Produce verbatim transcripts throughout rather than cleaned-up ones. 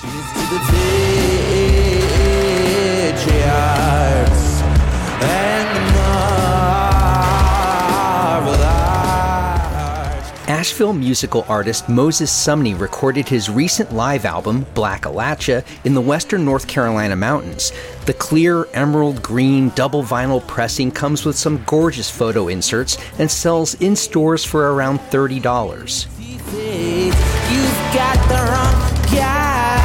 Asheville musical artist Moses Sumney recorded his recent live album, Blackalacha, in the western North Carolina mountains. The clear, emerald green double vinyl pressing comes with some gorgeous photo inserts and sells in stores for around thirty dollars. You've got the wrong guy.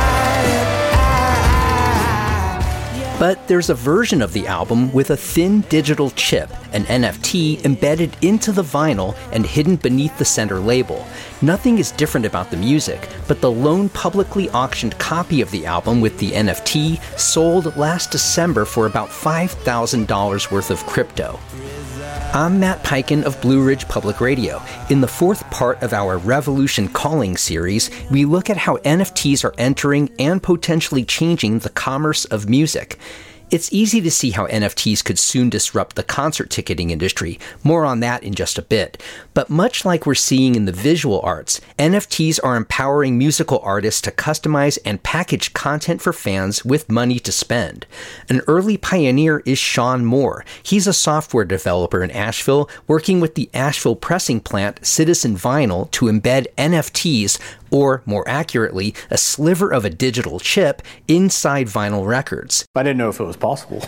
But there's a version of the album with a thin digital chip, an N F T, embedded into the vinyl and hidden beneath the center label. Nothing is different about the music, but the lone publicly auctioned copy of the album with the N F T sold last December for about five thousand dollars worth of crypto. I'm Matt Peiken of Blue Ridge Public Radio. In the fourth part of our Revolution Calling series, we look at how N F Ts are entering and potentially changing the commerce of music. It's easy to see how N F Ts could soon disrupt the concert ticketing industry. More on that in just a bit. But much like we're seeing in the visual arts, N F Ts are empowering musical artists to customize and package content for fans with money to spend. An early pioneer is Sean Moore. He's a software developer in Asheville, working with the Asheville pressing plant Citizen Vinyl to embed N F Ts, or more accurately, a sliver of a digital chip inside vinyl records. I didn't know if it was possible.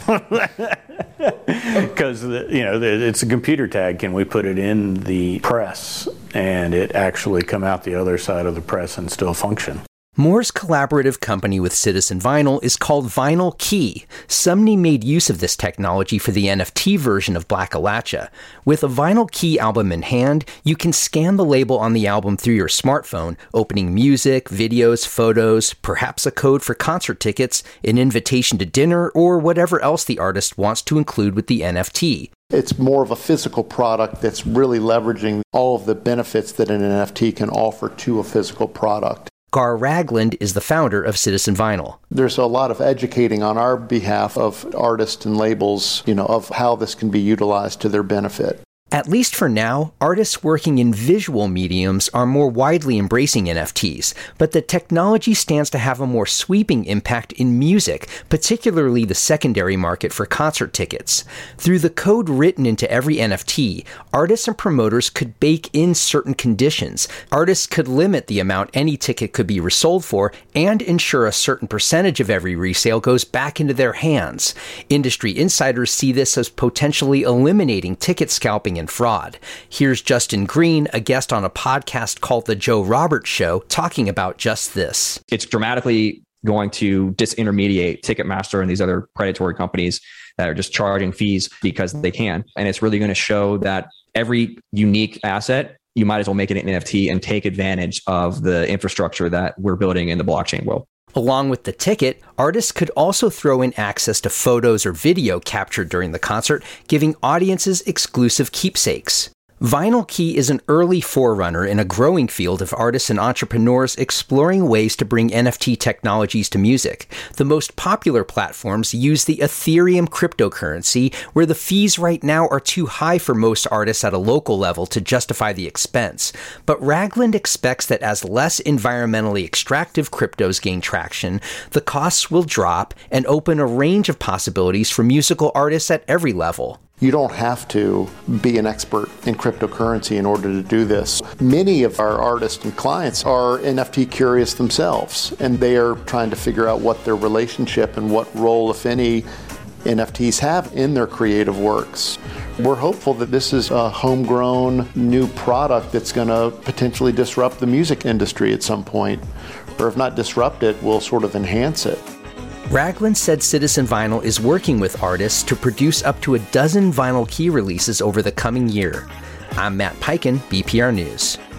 Because, you know, it's a computer tag. Can we put it in the press and it actually come out the other side of the press and still function? Moore's collaborative company with Citizen Vinyl is called Vinyl Key. Sumney made use of this technology for the N F T version of Blackalacha. With a Vinyl Key album in hand, you can scan the label on the album through your smartphone, opening music, videos, photos, perhaps a code for concert tickets, an invitation to dinner, or whatever else the artist wants to include with the N F T. It's more of a physical product that's really leveraging all of the benefits that an N F T can offer to a physical product. Gar Ragland is the founder of Citizen Vinyl. There's a lot of educating on our behalf of artists and labels, you know, of how this can be utilized to their benefit. At least for now, artists working in visual mediums are more widely embracing N F Ts, but the technology stands to have a more sweeping impact in music, particularly the secondary market for concert tickets. Through the code written into every N F T, artists and promoters could bake in certain conditions. Artists could limit the amount any ticket could be resold for and ensure a certain percentage of every resale goes back into their hands. Industry insiders see this as potentially eliminating ticket scalping and fraud. Here's Justin Green, a guest on a podcast called The Joe Roberts Show, talking about just this. It's dramatically going to disintermediate Ticketmaster and these other predatory companies that are just charging fees because they can. And it's really going to show that every unique asset, you might as well make it an N F T and take advantage of the infrastructure that we're building in the blockchain world. Along with the ticket, artists could also throw in access to photos or video captured during the concert, giving audiences exclusive keepsakes. Vinyl Key is an early forerunner in a growing field of artists and entrepreneurs exploring ways to bring N F T technologies to music. The most popular platforms use the Ethereum cryptocurrency, where the fees right now are too high for most artists at a local level to justify the expense. But Ragland expects that as less environmentally extractive cryptos gain traction, the costs will drop and open a range of possibilities for musical artists at every level. You don't have to be an expert in cryptocurrency in order to do this. Many of our artists and clients are N F T curious themselves, and they are trying to figure out what their relationship and what role, if any, N F Ts have in their creative works. We're hopeful that this is a homegrown new product that's going to potentially disrupt the music industry at some point, or if not disrupt it, will sort of enhance it. Ragland said Citizen Vinyl is working with artists to produce up to a dozen Vinyl Key releases over the coming year. I'm Matt Peiken, B P R News.